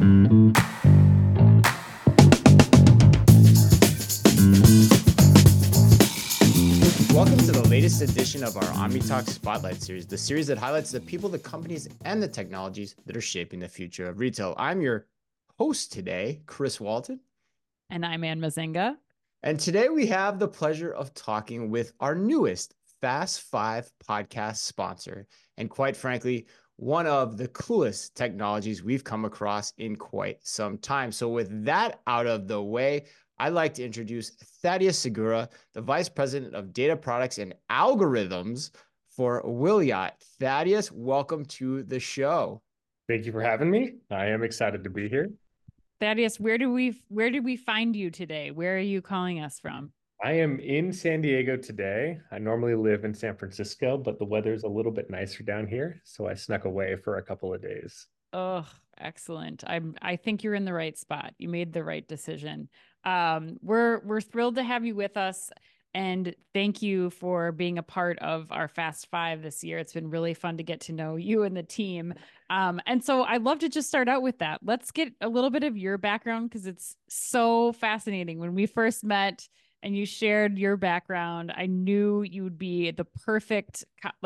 Welcome to the latest edition of our OmniTalk Spotlight series, the series that highlights the people, the companies, and the technologies that are shaping the future of retail. I'm your host today, Chris Walton. And I'm Ann Mazinga. And today we have the pleasure of talking with our newest Fast Five podcast sponsor. And quite frankly, one of the coolest technologies we've come across in quite some time. So with that out of the way, I'd like to introduce Thaddeus Segura, the Vice President of Data Products and Algorithms for Wiliot. Thaddeus, welcome to the show. Thank you for having me. I am excited to be here. Thaddeus, where did we find you today? Where are you calling us from? I am in San Diego today. I normally live in San Francisco, but the weather's a little bit nicer down here, so I snuck away for a couple of days. Oh, excellent. I think you're in the right spot. You made the right decision. We're thrilled to have you with us, and thank you for being a part of our Fast Five this year. It's been really fun to get to know you and the team. And so I'd love to just start out with that. Let's get a little bit of your background because it's so fascinating. When we first met and you shared your background, I knew you would be the perfect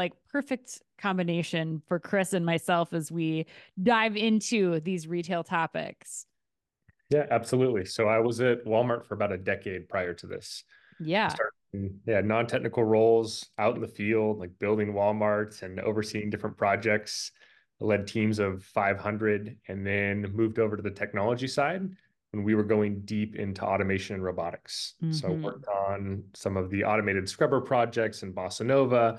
combination for Chris and myself as we dive into these retail topics. Yeah, absolutely. So I was at Walmart for about a decade prior to this. Yeah. Non-technical roles out in the field, like building Walmarts and overseeing different projects. I led teams of 500 and then moved over to the technology side when we were going deep into automation and robotics. Mm-hmm. So I worked on some of the automated scrubber projects in Bossa Nova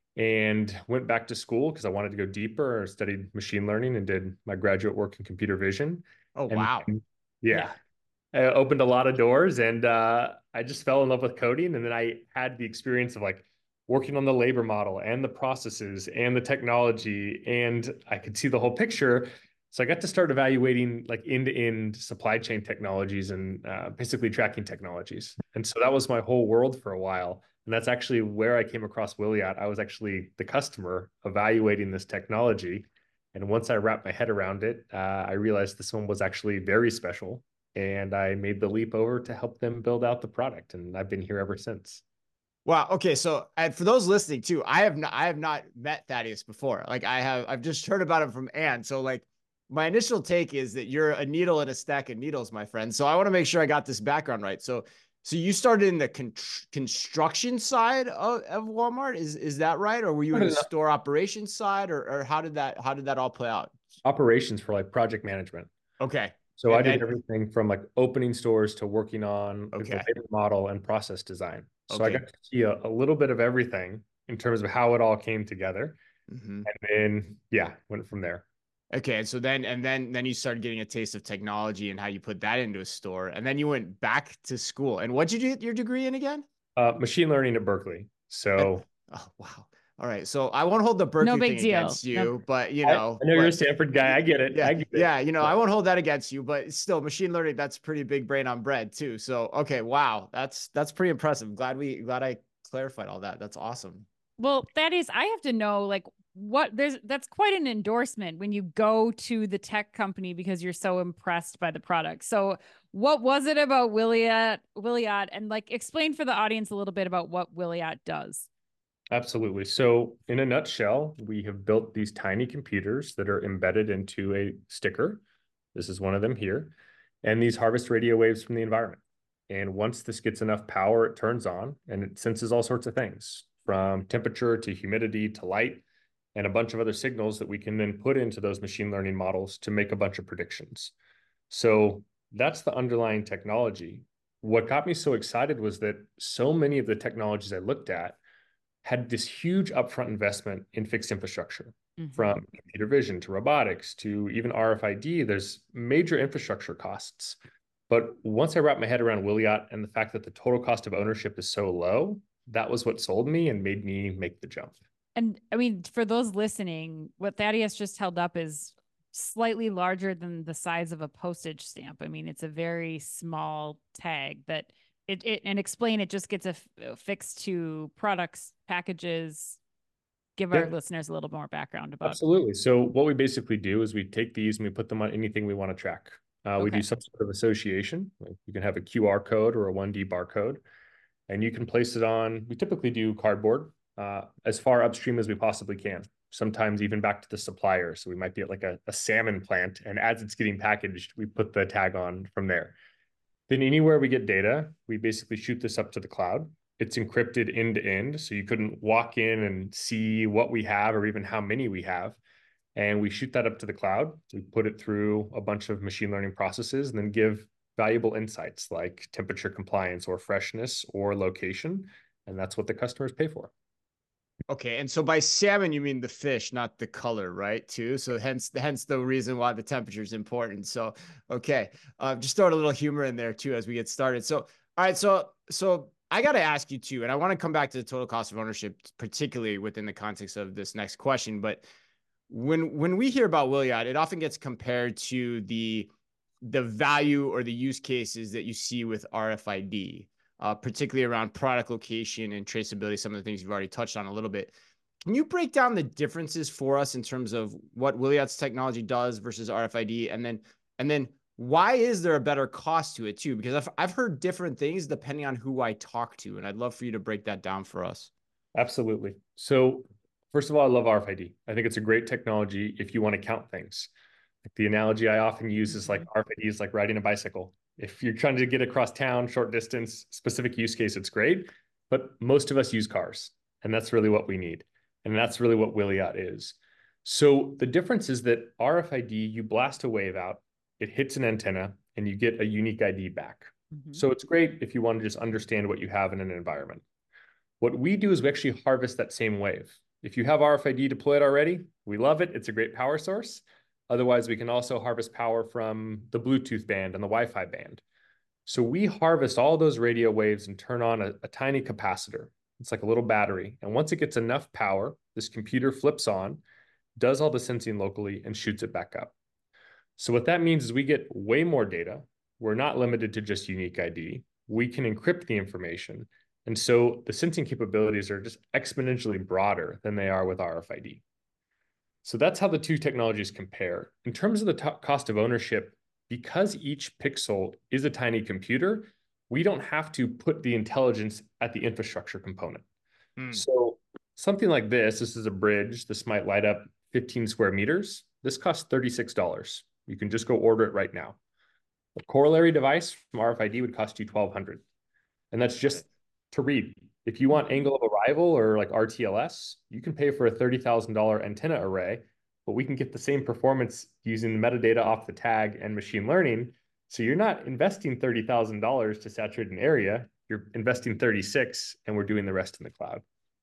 and went back to school because I wanted to go deeper. I studied machine learning and did my graduate work in computer vision. Oh, wow. Yeah. I opened a lot of doors and I just fell in love with coding. And then I had the experience of like working on the labor model and the processes and the technology, and I could see the whole picture. So I got to start evaluating like end-to-end supply chain technologies and basically tracking technologies. And so that was my whole world for a while. And that's actually where I came across Wiliot. I was actually the customer evaluating this technology. And once I wrapped my head around it, I realized this one was actually very special. And I made the leap over to help them build out the product. And I've been here ever since. Wow. Okay. So, and for those listening too, I have not met Thaddeus before. Like I've just heard about him from Ann. So like my initial take is that you're a needle in a stack of needles, my friend. So I want to make sure I got this background right. So you started in the construction side of Walmart. Is that right? Or were you in the store operations side, or how did that all play out? Operations for like project management. Okay. So I did everything from like opening stores to working on the labor model and process design. So I got to see a little bit of everything in terms of how it all came together. Mm-hmm. And then, went from there. Okay. And so then you started getting a taste of technology and how you put that into a store. And then you went back to school. And what'd you get your degree in again? Machine learning at Berkeley. So. Oh, wow. All right. So I won't hold the Berkeley thing against you, but I know you're a Stanford guy. I get it. Yeah. I won't hold that against you, but still machine learning, that's pretty big brain on bread too. So, okay. Wow. That's pretty impressive. Glad I clarified all that. That's awesome. Well, I have to know like that's quite an endorsement when you go to the tech company because you're so impressed by the product. So what was it about Wiliot, and like explain for the audience a little bit about what Wiliot does? Absolutely. So in a nutshell, we have built these tiny computers that are embedded into a sticker. This is one of them here. And these harvest radio waves from the environment. And once this gets enough power, it turns on and it senses all sorts of things from temperature to humidity to light and a bunch of other signals that we can then put into those machine learning models to make a bunch of predictions. So that's the underlying technology. What got me so excited was that so many of the technologies I looked at had this huge upfront investment in fixed infrastructure, from computer vision to robotics to even RFID. There's major infrastructure costs. But once I wrapped my head around Wiliot and the fact that the total cost of ownership is so low, that was what sold me and made me make the jump. And I mean, for those listening, what Thaddeus just held up is slightly larger than the size of a postage stamp. I mean, it's a very small tag that it and explain it just gets affixed to products, packages. give our listeners a little more background about. Absolutely. So what we basically do is we take these and we put them on anything we want to track. We do some sort of association. Like you can have a QR code or a 1D barcode, and you can place it on, we typically do cardboard as far upstream as we possibly can, sometimes even back to the supplier. So we might be at like a salmon plant, and as it's getting packaged, we put the tag on from there. Then anywhere we get data, we basically shoot this up to the cloud. It's encrypted end to end, so you couldn't walk in and see what we have or even how many we have. And we shoot that up to the cloud. We put it through a bunch of machine learning processes and then give valuable insights like temperature compliance or freshness or location. And that's what the customers pay for. Okay, and so by salmon you mean the fish, not the color, right? Too. So hence the reason why the temperature is important. So okay, just throw a little humor in there too as we get started. So all right, so I got to ask you too, and I want to come back to the total cost of ownership, particularly within the context of this next question. But when we hear about Wiliot, it often gets compared to the value or the use cases that you see with RFID. Particularly around product location and traceability, some of the things you've already touched on a little bit. Can you break down the differences for us in terms of what Wiliot's technology does versus RFID? And then why is there a better cost to it too? Because I've heard different things depending on who I talk to, and I'd love for you to break that down for us. Absolutely. So first of all, I love RFID. I think it's a great technology if you want to count things. Like the analogy I often use is like RFID is like riding a bicycle. If you're trying to get across town, short distance, specific use case, it's great. But most of us use cars, and that's really what we need. And that's really what Wiliot is. So the difference is that RFID, you blast a wave out, it hits an antenna, and you get a unique ID back. So it's great if you want to just understand what you have in an environment. What we do is we actually harvest that same wave. If you have RFID deployed already, we love it. It's a great power source. Otherwise, we can also harvest power from the Bluetooth band and the Wi-Fi band. So we harvest all those radio waves and turn on a tiny capacitor. It's like a little battery. And once it gets enough power, this computer flips on, does all the sensing locally, and shoots it back up. So what that means is we get way more data. We're not limited to just unique ID. We can encrypt the information. And so the sensing capabilities are just exponentially broader than they are with RFID. So that's how the two technologies compare. In terms of the cost of ownership, because each pixel is a tiny computer, we don't have to put the intelligence at the infrastructure component. So something like this is a bridge. This might light up 15 square meters. This costs $36. You can just go order it right now. A corollary device from RFID would cost you $1,200. And that's just to read. If you want angle of arrival or like RTLS, you can pay for a $30,000 antenna array, but we can get the same performance using the metadata off the tag and machine learning. So you're not investing $30,000 to saturate an area, you're investing 36, and we're doing the rest in the cloud.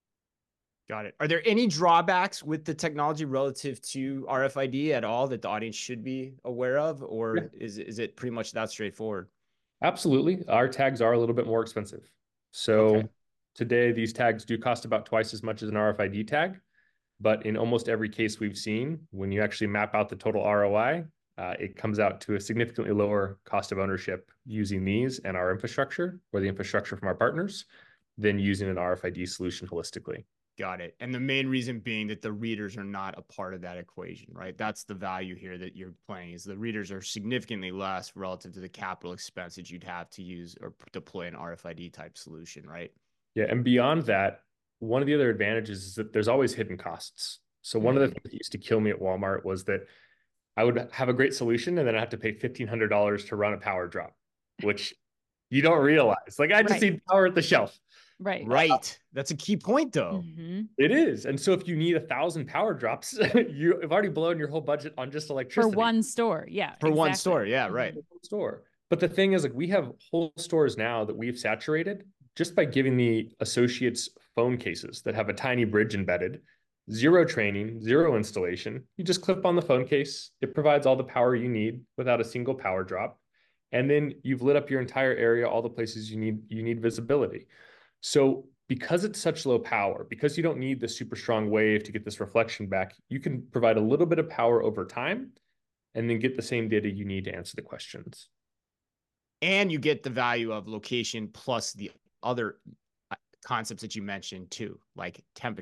Got it. Are there any drawbacks with the technology relative to RFID at all that the audience should be aware of, or is it pretty much that straightforward? Absolutely. Our tags are a little bit more expensive. So today, these tags do cost about twice as much as an RFID tag. But in almost every case we've seen, when you actually map out the total ROI, it comes out to a significantly lower cost of ownership using these and our infrastructure, or the infrastructure from our partners, than using an RFID solution holistically. Got it. And the main reason being that the readers are not a part of that equation, right? That's the value here that you're playing, is the readers are significantly less relative to the capital expense that you'd have to use or deploy an RFID type solution, right? Yeah. And beyond that, one of the other advantages is that there's always hidden costs. So one of the things that used to kill me at Walmart was that I would have a great solution and then I have to pay $1,500 to run a power drop, which you don't realize. Like I just need power at the shelf. Right. That's a key point though. It is. And so if you need 1,000 power drops, you've already blown your whole budget on just electricity. For one store. Yeah. For one store. Yeah. Right. Store. But the thing is, like, we have whole stores now that we've saturated just by giving the associates phone cases that have a tiny bridge embedded, zero training, zero installation. You just clip on the phone case. It provides all the power you need without a single power drop. And then you've lit up your entire area, all the places you need visibility. So because it's such low power, because you don't need the super strong wave to get this reflection back, you can provide a little bit of power over time and then get the same data you need to answer the questions. And you get the value of location plus the other concepts that you mentioned too, like temperature,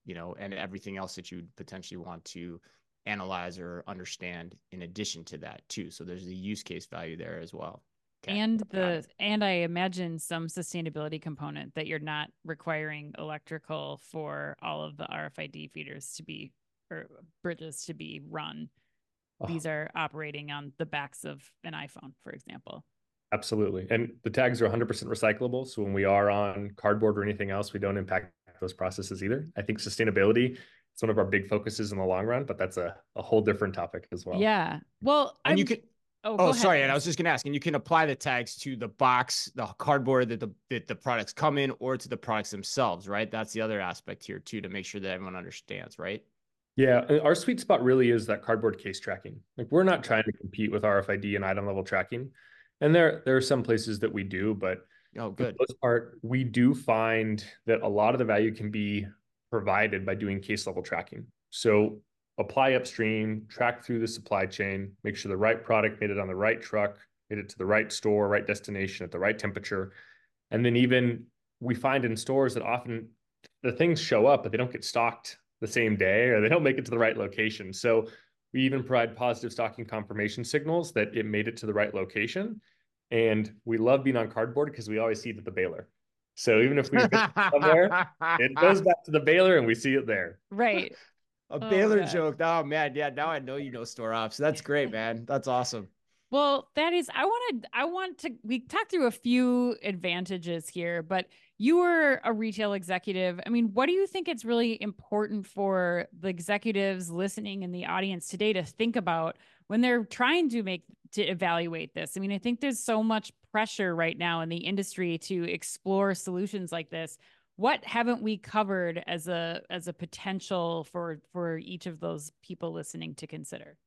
and everything else that you potentially want to analyze or understand in addition to that too. So there's the use case value there as well. Okay. And I imagine some sustainability component that you're not requiring electrical for all of the RFID feeders to be, or bridges to be run. These are operating on the backs of an iPhone, for example. Absolutely. And the tags are 100% recyclable. So when we are on cardboard or anything else, we don't impact those processes either. I think sustainability is one of our big focuses in the long run, but that's a whole different topic as well. Yeah. Well, and you can, go sorry. ahead. And I was just going to ask, and you can apply the tags to the box, the cardboard that the products come in, or to the products themselves, right? That's the other aspect here too, to make sure that everyone understands, right? Yeah, our sweet spot really is that cardboard case tracking. Like, we're not trying to compete with RFID and item level tracking. And there are some places that we do, but good. For the most part, we do find that a lot of the value can be provided by doing case level tracking. So apply upstream, track through the supply chain, make sure the right product made it on the right truck, made it to the right store, right destination at the right temperature. And then even we find in stores that often the things show up, but they don't get stocked the same day, or they don't make it to the right location. So we even provide positive stocking confirmation signals that it made it to the right location. And we love being on cardboard because we always see it at the baler. So even if we somewhere, it goes back to the baler and we see it there. Right. A baler joke. Oh man, yeah. Now I know store ops. That's great, man. That's awesome. Well, that is, I want to, we talked through a few advantages here, but you were a retail executive. I mean, what do you think it's really important for the executives listening in the audience today to think about when they're trying to evaluate this? I mean, I think there's so much pressure right now in the industry to explore solutions like this. What haven't we covered as a potential for each of those people listening to consider?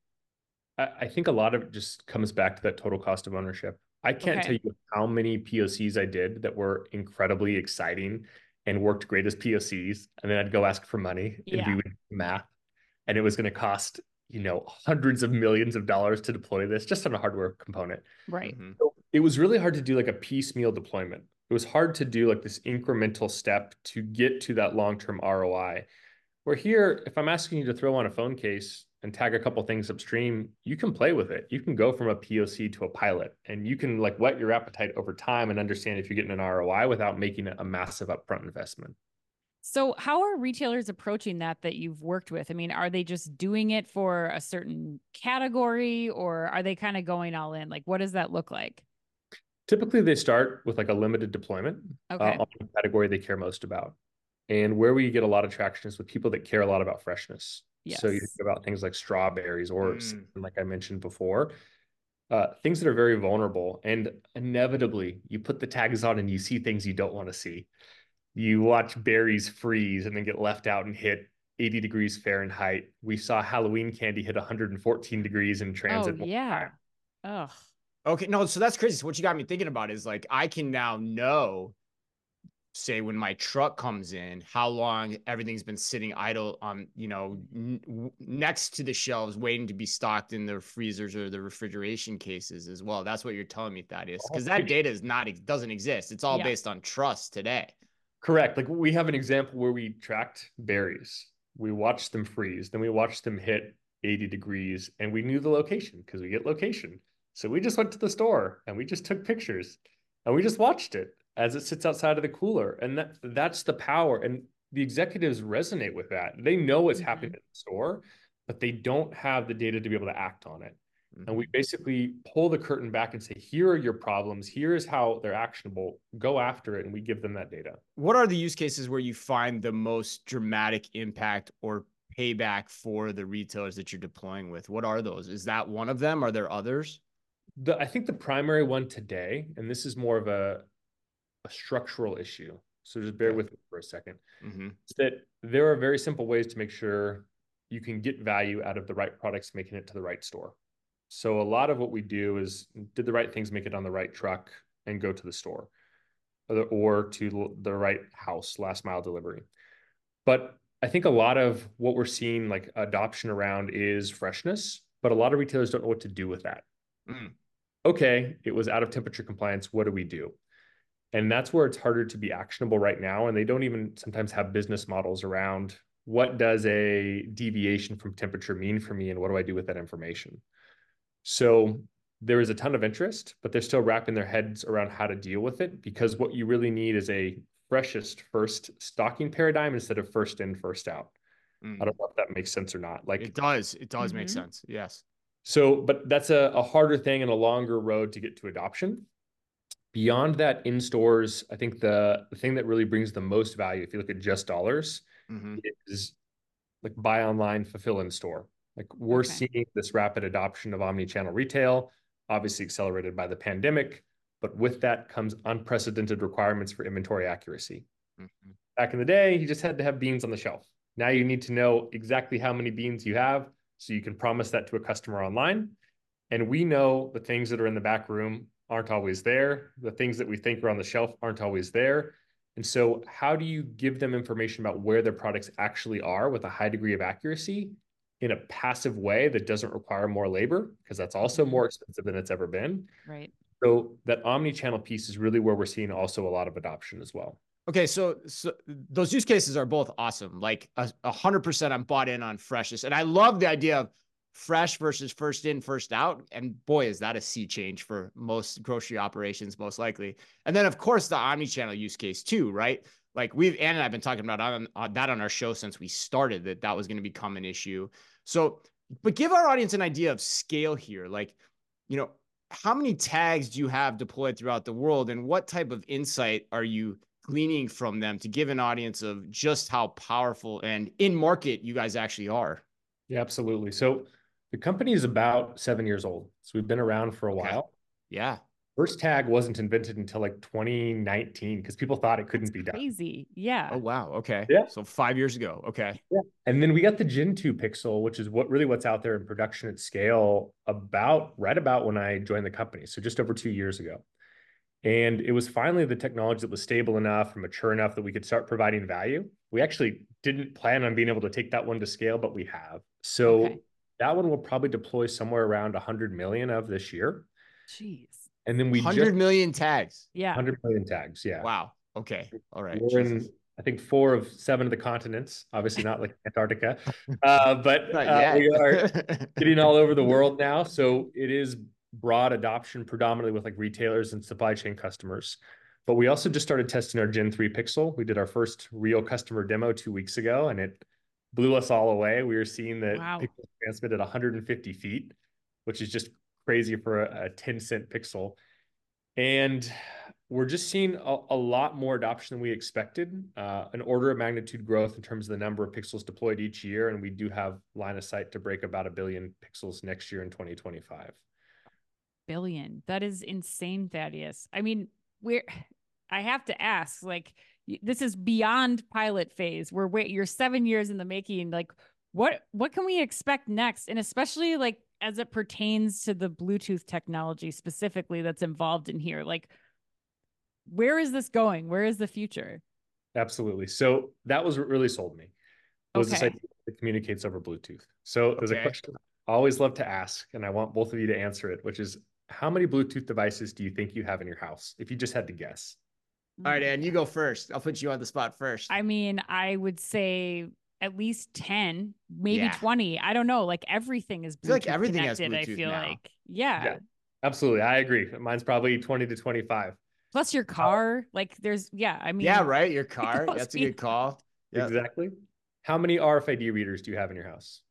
I think a lot of it just comes back to that total cost of ownership. I can't tell you how many POCs I did that were incredibly exciting and worked great as POCs. And then I'd go ask for money and we would do math. And it was going to cost, hundreds of millions of dollars to deploy this just on a hardware component. Right. Mm-hmm. So it was really hard to do like a piecemeal deployment. It was hard to do like this incremental step to get to that long-term ROI. Where here, if I'm asking you to throw on a phone case and tag a couple things upstream, you can play with it. You can go from a POC to a pilot, and you can like whet your appetite over time and understand if you're getting an ROI without making it a massive upfront investment. So how are retailers approaching that you've worked with? I mean, are they just doing it for a certain category, or are they kind of going all in? Like, what does that look like? Typically, they start with like a limited deployment on the category they care most about. And where we get a lot of traction is with people that care a lot about freshness. Yes. So you think about things like strawberries or like I mentioned before, things that are very vulnerable, and inevitably you put the tags on and you see things you don't want to see. You watch berries freeze and then get left out and hit 80 degrees Fahrenheit. We saw Halloween candy hit 114 degrees in transit. Oh, yeah. Oh. Okay. No, so that's crazy. So what you got me thinking about is like, I can now know, say when my truck comes in, how long everything's been sitting idle on, next to the shelves waiting to be stocked in the freezers or the refrigeration cases as well. That's what you're telling me, Thaddeus, because that data doesn't exist. It's all based on trust today. Correct. Like, we have an example where we tracked berries. We watched them freeze. Then we watched them hit 80 degrees, and we knew the location because we get location. So we just went to the store and we just took pictures and we just watched it as it sits outside of the cooler. And that's the power. And the executives resonate with that. They know what's happening in the store, but they don't have the data to be able to act on it. And we basically pull the curtain back and say, here are your problems. Here is how they're actionable. Go after it. And we give them that data. What are the use cases where you find the most dramatic impact or payback for the retailers that you're deploying with? What are those? Is that one of them? Are there others? I think the primary one today, and this is more of a structural issue, so just bear with me for a second, is that there are very simple ways to make sure you can get value out of the right products making it to the right store. So a lot of what we do is did the right things make it on the right truck and go to the store, or to the right house, last mile delivery. But I think a lot of what we're seeing like adoption around is freshness, but a lot of retailers don't know what to do with that. Okay, it was out of temperature compliance. What do we do? And that's where it's harder to be actionable right now. And they don't even sometimes have business models around what does a deviation from temperature mean for me, and what do I do with that information? So there is a ton of interest, but they're still wrapping their heads around how to deal with it, because what you really need is a freshest first stocking paradigm instead of first in, first out. I don't know if that makes sense or not. Like it does make sense. Yes. So, but that's a harder thing and a longer road to get to adoption. Beyond that, in stores, I think the thing that really brings the most value, if you look at just dollars, is like buy online, fulfill in store. Like we're seeing this rapid adoption of omni-channel retail, obviously accelerated by the pandemic, but with that comes unprecedented requirements for inventory accuracy. Back in the day, you just had to have beans on the shelf. Now you need to know exactly how many beans you have so you can promise that to a customer online. And we know the things that are in the back room aren't always there. The things that we think are on the shelf aren't always there. And so how do you give them information about where their products actually are with a high degree of accuracy in a passive way that doesn't require more labor? Because that's also more expensive than it's ever been. Right. So that omni-channel piece is really where we're seeing also a lot of adoption as well. Okay, so those use cases are both awesome. Like 100%, I'm bought in on freshness, and I love the idea of fresh versus first in, first out. And boy, is that a sea change for most grocery operations, most likely. And then, of course, the omni-channel use case too, right? Like Ann and I've been talking about that on our show since we started, that was going to become an issue. So, but give our audience an idea of scale here. Like, how many tags do you have deployed throughout the world, and what type of insight are you gleaning from them to give an audience of just how powerful and in market you guys actually are? Yeah, absolutely. So the company is about 7 years old. So we've been around for a while. Yeah. First tag wasn't invented until like 2019 because people thought it couldn't be done. Crazy. Yeah. Oh, wow. Okay. Yeah. So 5 years ago. Okay. Yeah. And then we got the Gen 2 Pixel, which is what's out there in production at scale right about when I joined the company. So just over 2 years ago. And it was finally the technology that was stable enough and mature enough that we could start providing value. We actually didn't plan on being able to take that one to scale, but we have. So that one will probably deploy somewhere around 100 million of this year. Jeez. And then 100 million tags. Yeah. 100 million tags. Yeah. Wow. Okay. All right. We're in, I think, 4 of 7 of the continents, obviously not like Antarctica, but we are getting all over the world now. So it is broad adoption, predominantly with like retailers and supply chain customers. But we also just started testing our Gen 3 Pixel. We did our first real customer demo 2 weeks ago, and it blew us all away. We were seeing that Pixel transmit at 150 feet, which is just crazy for a 10-cent pixel. And we're just seeing a lot more adoption than we expected, an order of magnitude growth in terms of the number of pixels deployed each year. And we do have line of sight to break about 1 billion pixels next year in 2025. Billion. That is insane, Thaddeus. I mean, I have to ask, like, this is beyond pilot phase. You're 7 years in the making. Like, what can we expect next? And especially like as it pertains to the Bluetooth technology specifically that's involved in here, like, where is this going? Where is the future? Absolutely. So that was what really sold me. Was this idea that communicates over Bluetooth. So there's a question I always love to ask, and I want both of you to answer it, which is, how many Bluetooth devices do you think you have in your house? If you just had to guess. All right, Ann, you go first. I'll put you on the spot first. I mean, I would say at least 10, maybe 20. I don't know. Like everything is Bluetooth. I feel like everything has Bluetooth I feel now. like. Yeah. Absolutely. I agree. Mine's probably 20 to 25. Plus your car. Like there's, I mean. Yeah, right. Your car. That's a good call. Yep. Exactly. How many RFID readers do you have in your house?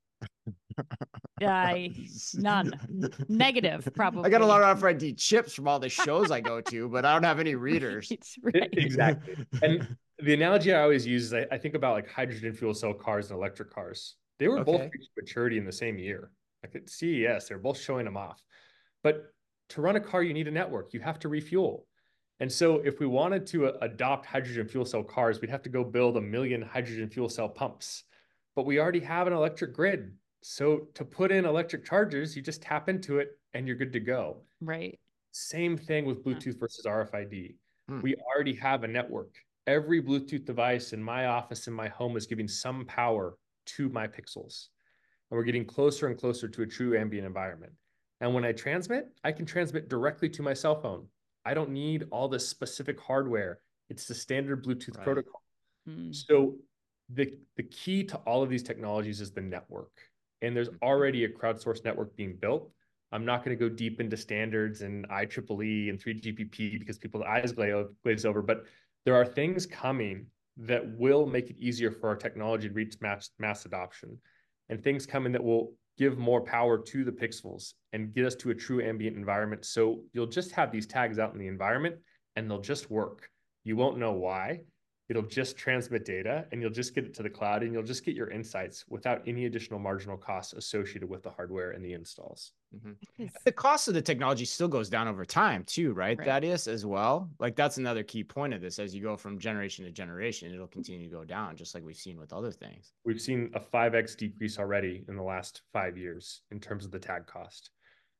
None. Negative, probably. I got a lot of RFID chips from all the shows I go to, but I don't have any readers. Right. Exactly. And the analogy I always use is I think about like hydrogen fuel cell cars and electric cars. They were both reaching maturity in the same year. Like at CES, they're both showing them off. But to run a car, you need a network. You have to refuel. And so if we wanted to adopt hydrogen fuel cell cars, we'd have to go build 1 million hydrogen fuel cell pumps. But we already have an electric grid. So to put in electric chargers, you just tap into it and you're good to go. Right. Same thing with Bluetooth versus RFID. We already have a network. Every Bluetooth device in my office, in my home, is giving some power to my pixels. And we're getting closer and closer to a true ambient environment. And when I transmit, I can transmit directly to my cell phone. I don't need all this specific hardware. It's the standard Bluetooth protocol. So the key to all of these technologies is the network. And there's already a crowdsourced network being built. I'm not going to go deep into standards and IEEE and 3GPP because people's eyes glaze over, but there are things coming that will make it easier for our technology to reach mass adoption, and things coming that will give more power to the pixels and get us to a true ambient environment. So you'll just have these tags out in the environment and they'll just work. You won't know why. It'll just transmit data and you'll just get it to the cloud and you'll just get your insights without any additional marginal costs associated with the hardware and the installs. Mm-hmm. The cost of the technology still goes down over time too, right? Thaddeus, as well. Like that's another key point of this. As you go from generation to generation, it'll continue to go down, just like we've seen with other things. We've seen a 5x decrease already in the last 5 years in terms of the tag cost.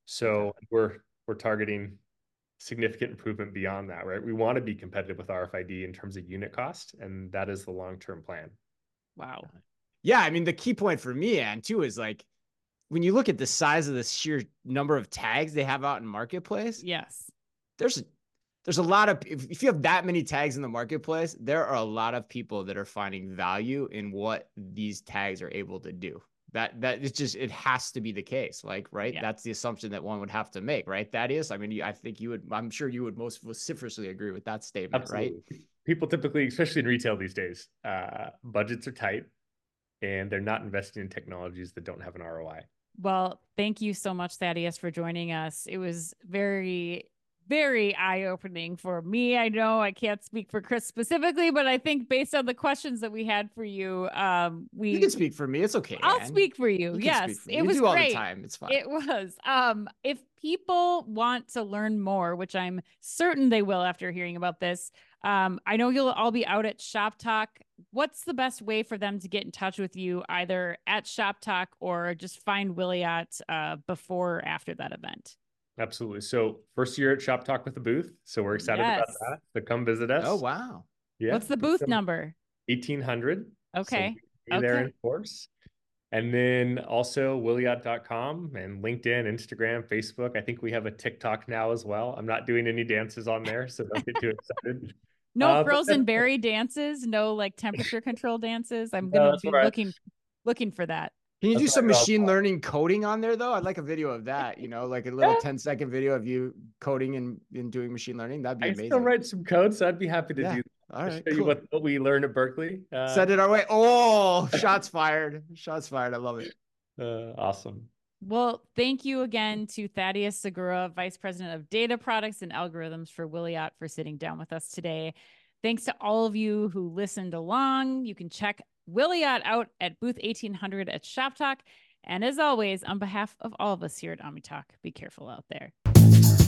So we're targeting significant improvement beyond that, right? We want to be competitive with RFID in terms of unit cost, and that is the long-term plan. Wow. Yeah, I mean, the key point for me, and too, is like when you look at the size of the sheer number of tags they have out in marketplace. Yes, there's a lot of, if you have that many tags in the marketplace, there are a lot of people that are finding value in what these tags are able to do. That it's just, it has to be the case, like, right? Yeah. That's the assumption that one would have to make, right? That is, I mean, I think I'm sure you would most vociferously agree with that statement. Absolutely. Right? People typically, especially in retail these days, budgets are tight and they're not investing in technologies that don't have an ROI. Well, thank you so much, Thaddeus, for joining us. It was very, very eye-opening for me. I know I can't speak for Chris specifically, but I think based on the questions that we had for you, you can speak for me. It's okay. I'll speak for you. Yes, for it was great. All the time. It's fine. It was. If people want to learn more, which I'm certain they will after hearing about this, I know you'll all be out at Shop Talk. What's the best way for them to get in touch with you, either at Shop Talk or just find Wiliot before or after that event? Absolutely. So first year at Shop Talk with the booth. So we're excited about that. So come visit us. Oh, wow. Yeah. What's the booth number? 1800. Okay. So there in force. And then also Wiliot.com and LinkedIn, Instagram, Facebook. I think we have a TikTok now as well. I'm not doing any dances on there, so don't get too excited. No frozen berry dances, no like temperature control dances. I'm going to be looking for that. Can you do some machine learning coding on there though? I'd like a video of that, you know, like a little 10-second video of you coding and doing machine learning. That'd be amazing. I still write some code, so I'd be happy to do that. All right, show you what we learned at Berkeley. Send it our way. Oh, shots fired. Shots fired. I love it. Awesome. Well, thank you again to Thaddeus Segura, Vice President of Data Products and Algorithms for Wiliot, for sitting down with us today. Thanks to all of you who listened along. You can check Wiliot out at booth 1800 at Shop Talk. And as always, on behalf of all of us here at OmniTalk, be careful out there.